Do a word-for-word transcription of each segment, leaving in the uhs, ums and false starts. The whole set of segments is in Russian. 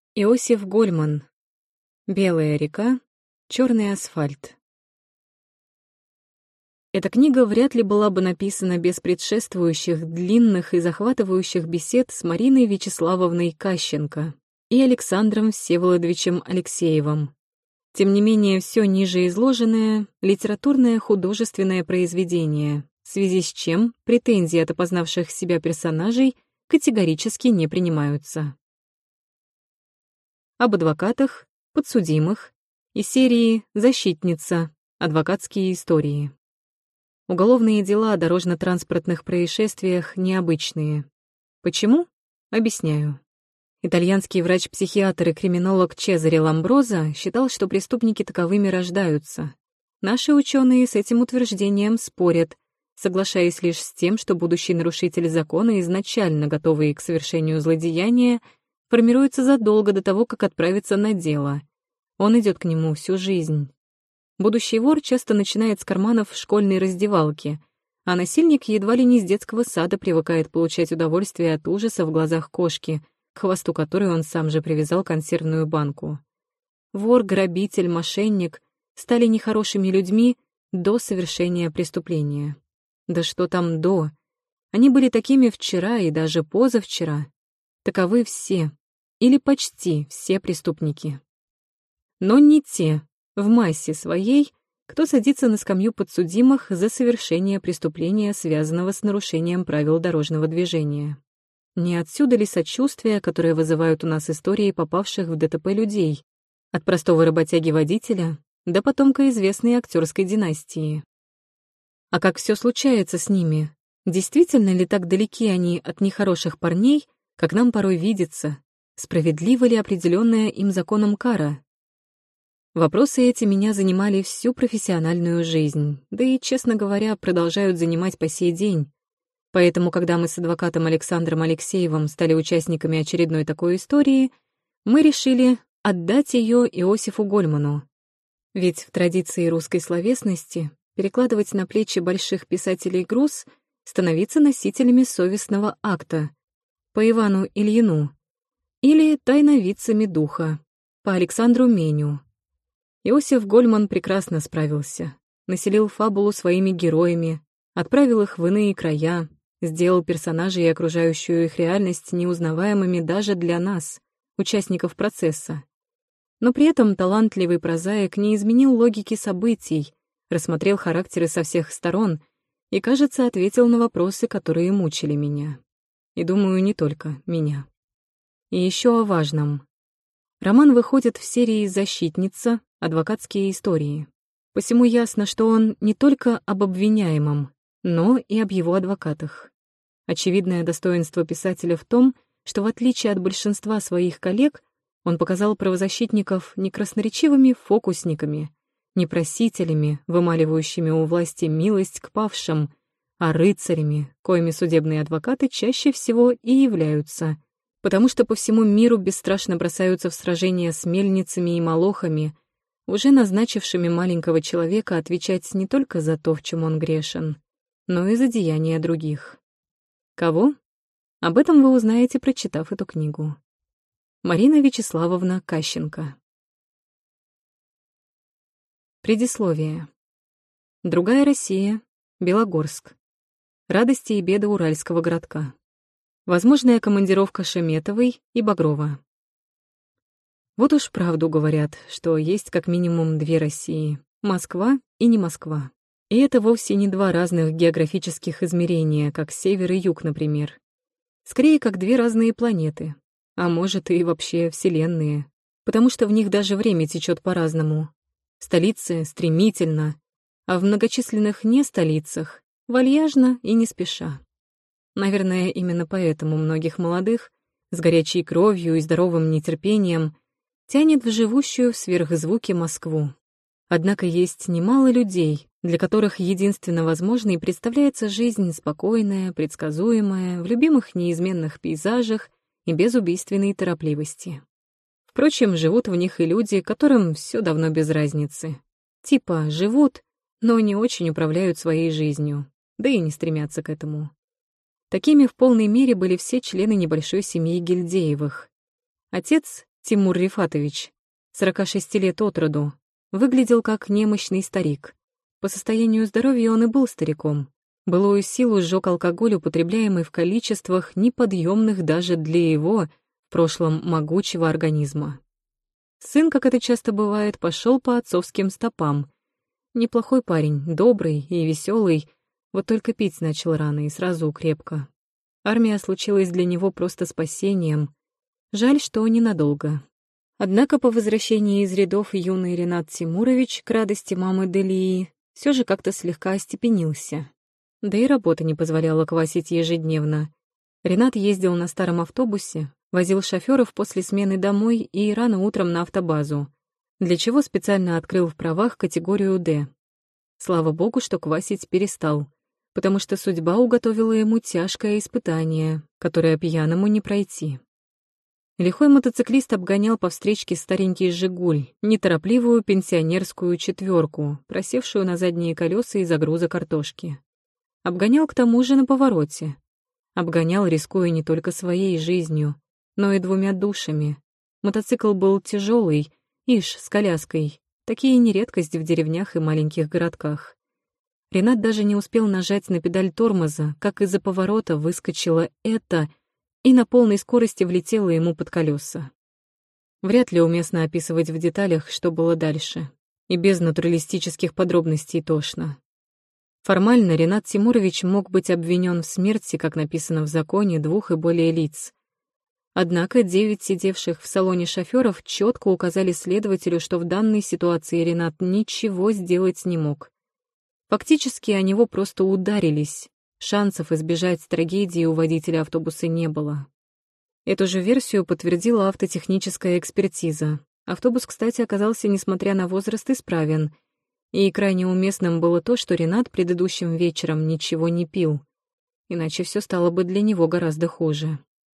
Иосиф Гольман. Белая река, черный асфальт. Эта книга вряд ли была бы написана без предшествующих, длинных и захватывающих бесед с Мариной Вячеславовной Кащенко и Александром Всеволодовичем Алексеевым. Тем не менее, все ниже изложенное — литературное художественное произведение, в связи с чем претензии от опознавших себя персонажей категорически не принимаются. Об адвокатах, подсудимых, из серии «Защитница. Адвокатские истории». Уголовные дела о дорожно-транспортных происшествиях необычные. Почему? Объясняю. Итальянский врач-психиатр и криминолог Чезаре Ламброза считал, что преступники таковыми рождаются. Наши ученые с этим утверждением спорят, соглашаясь лишь с тем, что будущий нарушитель закона, изначально готовый к совершению злодеяния, формируется задолго до того, как отправиться на дело. Он идет к нему всю жизнь. Будущий вор часто начинает с карманов школьной раздевалки, а насильник едва ли не с детского сада привыкает получать удовольствие от ужаса в глазах кошки, к хвосту которой он сам же привязал консервную банку. Вор, грабитель, мошенник стали нехорошими людьми до совершения преступления. Да что там до? Они были такими вчера и даже позавчера. Таковы все, или почти все преступники. Но не те, в массе своей, кто садится на скамью подсудимых за совершение преступления, связанного с нарушением правил дорожного движения. Не отсюда ли сочувствие, которое вызывают у нас истории попавших в ДТП людей, от простого работяги-водителя до потомка известной актерской династии? А как все случается с ними? Действительно ли так далеки они от нехороших парней, как нам порой видится? Справедлива ли определенная им законом кара? Вопросы эти меня занимали всю профессиональную жизнь, да и, честно говоря, продолжают занимать по сей день. Поэтому, когда мы с адвокатом Александром Алексеевым стали участниками очередной такой истории, мы решили отдать ее Иосифу Гольману. Ведь в традиции русской словесности перекладывать на плечи больших писателей груз, становиться носителями совестного акта, по Ивану Ильину, или тайновидцами духа, по Александру Меню. Иосиф Гольман прекрасно справился, населил фабулу своими героями, отправил их в иные края, сделал персонажей и окружающую их реальность неузнаваемыми даже для нас, участников процесса. Но при этом талантливый прозаик не изменил логики событий, рассмотрел характеры со всех сторон и, кажется, ответил на вопросы, которые мучили меня. И, думаю, не только меня. И еще о важном. Роман выходит в серии «Защитница. Адвокатские истории». Посему ясно, что он не только об обвиняемом, но и об его адвокатах. Очевидное достоинство писателя в том, что в отличие от большинства своих коллег, он показал правозащитников не красноречивыми фокусниками, не просителями, вымаливающими у власти милость к павшим, а рыцарями, коими судебные адвокаты чаще всего и являются, потому что по всему миру бесстрашно бросаются в сражения с мельницами и молохами, уже назначившими маленького человека отвечать не только за то, в чем он грешен, но и за деяния других. Кого? Об этом вы узнаете, прочитав эту книгу. Марина Вячеславовна Кащенко. Предисловие. Другая Россия. Белогорск. Радости и беды уральского городка. Возможная командировка Шеметовой и Багрова. Вот уж правду говорят, что есть как минимум две России — Москва и не Москва. И это вовсе не два разных географических измерения, как север и юг, например. Скорее, как две разные планеты, а может и вообще вселенные, потому что в них даже время течет по-разному. В столице стремительно, а в многочисленных не-столицах вальяжно и не спеша. Наверное, именно поэтому многих молодых, с горячей кровью и здоровым нетерпением, тянет в живущую в сверхзвуке Москву. Однако есть немало людей, для которых единственно возможной представляется жизнь спокойная, предсказуемая, в любимых неизменных пейзажах и без убийственной торопливости. Впрочем, живут в них и люди, которым все давно без разницы. Типа живут, но не очень управляют своей жизнью, да и не стремятся к этому. Такими в полной мере были все члены небольшой семьи Гильдеевых. Отец Тимур Рифатович, сорока шести лет от роду, выглядел как немощный старик. По состоянию здоровья он и был стариком. Былую силу сжёг алкоголь, употребляемый в количествах, неподъемных даже для его, в прошлом, могучего организма. Сын, как это часто бывает, пошел по отцовским стопам. Неплохой парень, добрый и веселый, вот только пить начал рано и сразу крепко. Армия случилась для него просто спасением. Жаль, что ненадолго. Однако по возвращении из рядов юный Ренат Тимурович, к радости мамы Делии, все же как-то слегка остепенился. Да и работа не позволяла квасить ежедневно. Ренат ездил на старом автобусе, возил шофёров после смены домой и рано утром на автобазу, для чего специально открыл в правах категорию «Д». Слава богу, что квасить перестал, потому что судьба уготовила ему тяжкое испытание, которое пьяному не пройти. Лихой мотоциклист обгонял по встречке старенький «Жигуль», неторопливую пенсионерскую четверку, просевшую на задние колеса из-за груза картошки. Обгонял к тому же на повороте. Обгонял, рискуя не только своей жизнью, но и двумя душами. Мотоцикл был тяжелый, ишь, с коляской. Такие не редкость в деревнях и маленьких городках. Ренат даже не успел нажать на педаль тормоза, как из-за поворота выскочило это и на полной скорости влетело ему под колеса. Вряд ли уместно описывать в деталях, что было дальше. И без натуралистических подробностей тошно. Формально Ренат Тимурович мог быть обвинен в смерти, как написано в законе, двух и более лиц. Однако девять сидевших в салоне шофёров четко указали следователю, что в данной ситуации Ренат ничего сделать не мог. Фактически о него просто ударились. Шансов избежать трагедии у водителя автобуса не было. Эту же версию подтвердила автотехническая экспертиза. Автобус, кстати, оказался, несмотря на возраст, исправен. И крайне уместным было то, что Ренат предыдущим вечером ничего не пил. Иначе все стало бы для него гораздо хуже.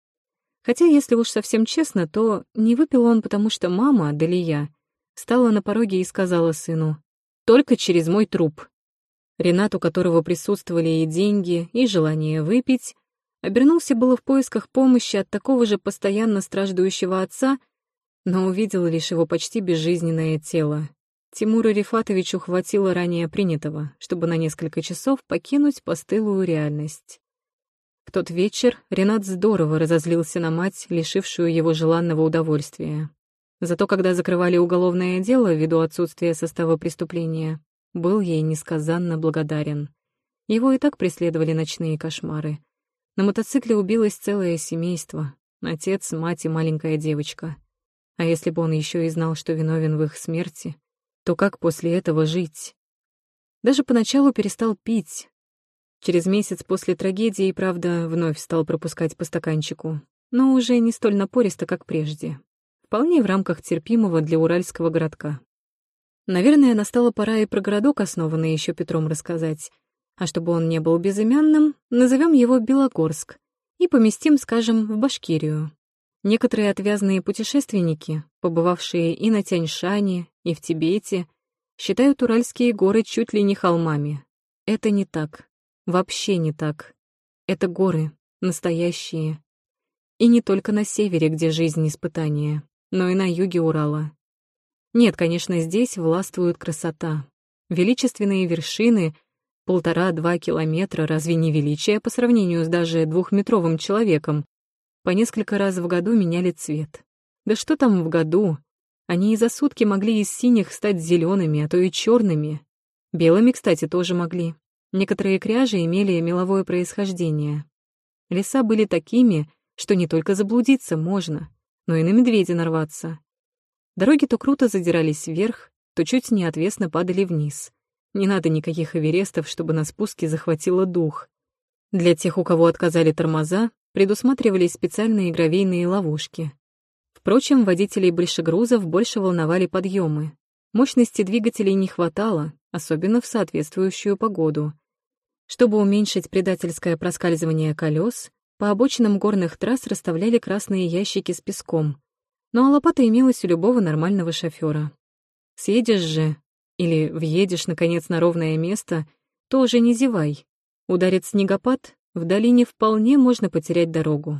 Хотя, если уж совсем честно, то не выпил он, потому что мама, Далия, встала на пороге и сказала сыну: «Только через мой труп». Ренат, у которого присутствовали и деньги, и желание выпить, обернулся было в поисках помощи от такого же постоянно страждущего отца, но увидел лишь его почти безжизненное тело. Тимуру Рифатовичу хватило ранее принятого, чтобы на несколько часов покинуть постылую реальность. В тот вечер Ренат здорово разозлился на мать, лишившую его желанного удовольствия. Зато когда закрывали уголовное дело ввиду отсутствия состава преступления, был ей несказанно благодарен. Его и так преследовали ночные кошмары. На мотоцикле убилось целое семейство: отец, мать и маленькая девочка. А если бы он еще и знал, что виновен в их смерти, то как после этого жить? Даже поначалу перестал пить. Через месяц после трагедии, правда, вновь стал пропускать по стаканчику, но уже не столь напористо, как прежде. Вполне в рамках терпимого для уральского городка. Наверное, настала пора и про городок, основанный еще Петром, рассказать. А чтобы он не был безымянным, назовем его Белогорск и поместим, скажем, в Башкирию. Некоторые отвязные путешественники, побывавшие и на Тянь-Шане, и в Тибете, считают уральские горы чуть ли не холмами. Это не так. Вообще не так. Это горы, настоящие. И не только на севере, где жизнь испытание, но и на юге Урала. Нет, конечно, здесь властвует красота. Величественные вершины, полтора-два километра, разве не величие по сравнению с даже двухметровым человеком, по несколько раз в году меняли цвет. Да что там в году? Они и за сутки могли из синих стать зелеными, а то и черными. Белыми, кстати, тоже могли. Некоторые кряжи имели меловое происхождение. Леса были такими, что не только заблудиться можно, но и на медведя нарваться. Дороги то круто задирались вверх, то чуть неотвесно падали вниз. Не надо никаких эверестов, чтобы на спуске захватило дух. Для тех, у кого отказали тормоза, предусматривались специальные гравийные ловушки. Впрочем, водителей большегрузов больше волновали подъемы. Мощности двигателей не хватало, особенно в соответствующую погоду. Чтобы уменьшить предательское проскальзывание колес, по обочинам горных трасс расставляли красные ящики с песком. Ну а лопата имелась у любого нормального шофёра. Съедешь же, или въедешь, наконец, на ровное место, то уже не зевай. Ударит снегопад, в долине вполне можно потерять дорогу.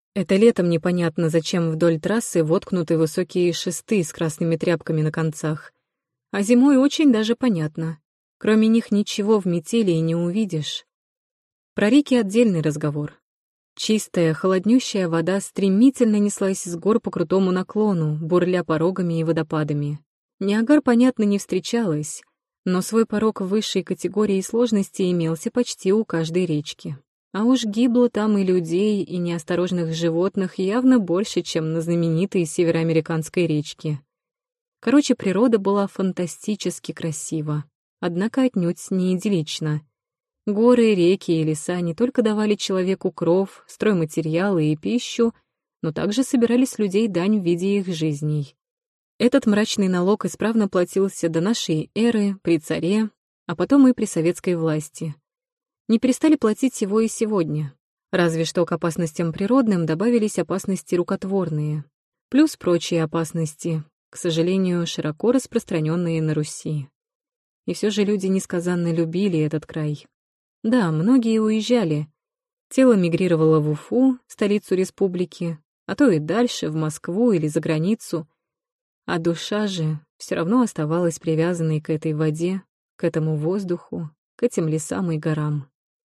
Это летом непонятно, зачем вдоль трассы воткнуты высокие шесты с красными тряпками на концах. А зимой очень даже понятно. Кроме них ничего в метели и не увидишь. Про реки отдельный разговор. Чистая, холоднющая вода стремительно неслась с гор по крутому наклону, бурля порогами и водопадами. Ниагар, понятно, не встречалось, но свой порог высшей категории сложности имелся почти у каждой речки. А уж гибло там и людей, и неосторожных животных явно больше, чем на знаменитой североамериканской речке. Короче, природа была фантастически красива, однако отнюдь не идиллична. Горы, реки и леса не только давали человеку кров, стройматериалы и пищу, но также собирали с людей дань в виде их жизней. Этот мрачный налог исправно платился до нашей эры, при царе, а потом и при советской власти. Не перестали платить его и сегодня, разве что к опасностям природным добавились опасности рукотворные, плюс прочие опасности, к сожалению, широко распространенные на Руси. И все же люди несказанно любили этот край. Да, многие уезжали. Тело мигрировало в Уфу, столицу республики, а то и дальше, в Москву или за границу. А душа же все равно оставалась привязанной к этой воде, к этому воздуху, к этим лесам и горам.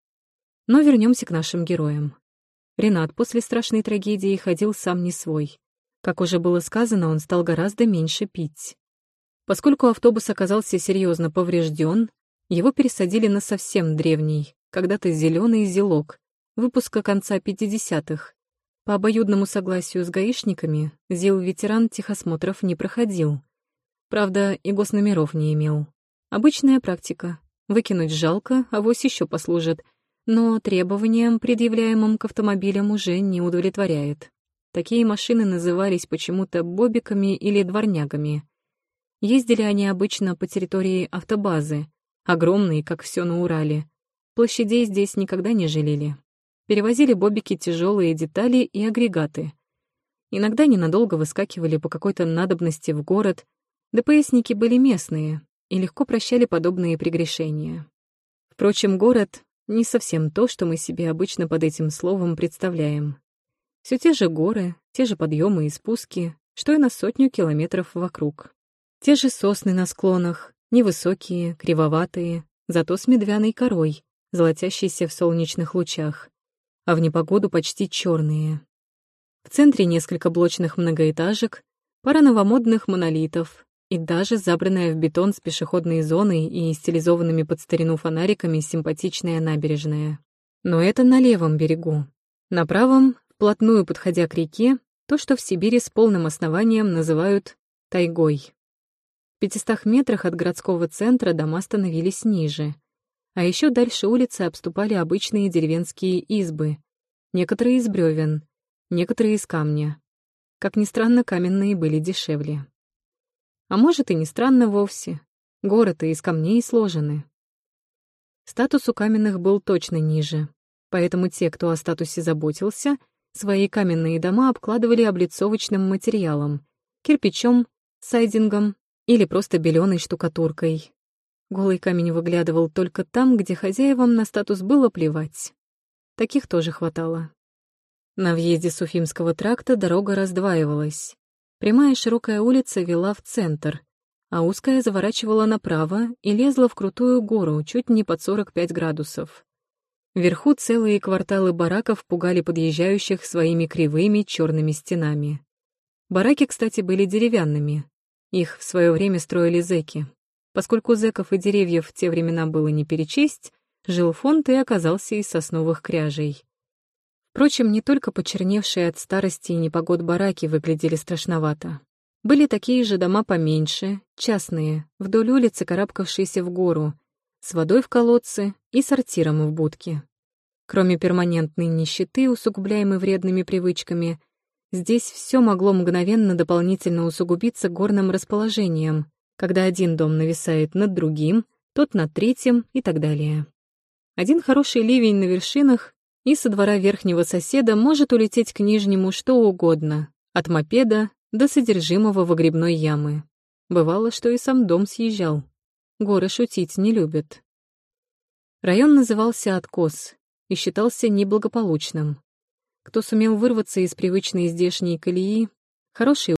Но вернемся к нашим героям. Ренат после страшной трагедии ходил сам не свой. Как уже было сказано, он стал гораздо меньше пить. Поскольку автобус оказался серьезно поврежден, его пересадили на совсем древний, когда-то зеленый зелок, выпуска конца пятидесятых. По обоюдному согласию с гаишниками ЗИЛ-ветеран техосмотров не проходил. Правда, и госномеров не имел. Обычная практика. Выкинуть жалко, авось еще послужит, но требованиям, предъявляемым к автомобилям, уже не удовлетворяет. Такие машины назывались почему-то бобиками или дворнягами. Ездили они обычно по территории автобазы, огромные, как все на Урале. Площадей здесь никогда не жалели. Перевозили бобики тяжелые детали и агрегаты. Иногда ненадолго выскакивали по какой-то надобности в город. ДПСники были местные и легко прощали подобные прегрешения. Впрочем, город — не совсем то, что мы себе обычно под этим словом представляем. Все те же горы, те же подъемы и спуски, что и на сотню километров вокруг. Те же сосны на склонах, невысокие, кривоватые, зато с медвяной корой, золотящейся в солнечных лучах, а в непогоду почти черные. В центре несколько блочных многоэтажек, пара новомодных монолитов и даже забранная в бетон с пешеходной зоной и стилизованными под старину фонариками симпатичная набережная. Но это на левом берегу. На правом, вплотную подходя к реке, то, что в Сибири с полным основанием называют тайгой. В пятистах метрах от городского центра дома становились ниже, а еще дальше улицы обступали обычные деревенские избы, некоторые из бревен, некоторые из камня. Как ни странно, каменные были дешевле. А может, и не странно вовсе. Горы-то из камней сложены. Статус у каменных был точно ниже, поэтому те, кто о статусе заботился, свои каменные дома обкладывали облицовочным материалом, кирпичом, сайдингом или просто беленой штукатуркой. Голый камень выглядывал только там, где хозяевам на статус было плевать. Таких тоже хватало. На въезде с Уфимского тракта дорога раздваивалась. Прямая широкая улица вела в центр, а узкая заворачивала направо и лезла в крутую гору чуть не под сорок пять градусов. Вверху целые кварталы бараков пугали подъезжающих своими кривыми черными стенами. Бараки, кстати, были деревянными. Их в свое время строили зэки. Поскольку зэков и деревьев в те времена было не перечесть, жилфонд и оказался из сосновых кряжей. Впрочем, не только почерневшие от старости и непогод бараки выглядели страшновато. Были такие же дома поменьше, частные, вдоль улицы, карабкавшиеся в гору, с водой в колодце и сортиром в будке. Кроме перманентной нищеты, усугубляемой вредными привычками, здесь все могло мгновенно дополнительно усугубиться горным расположением, когда один дом нависает над другим, тот над третьим и так далее. Один хороший ливень на вершинах, и со двора верхнего соседа может улететь к нижнему что угодно, от мопеда до содержимого выгребной ямы. Бывало, что и сам дом съезжал. Горы шутить не любят. Район назывался Откос и считался неблагополучным. Кто сумел вырваться из привычной здешней колеи, хорошие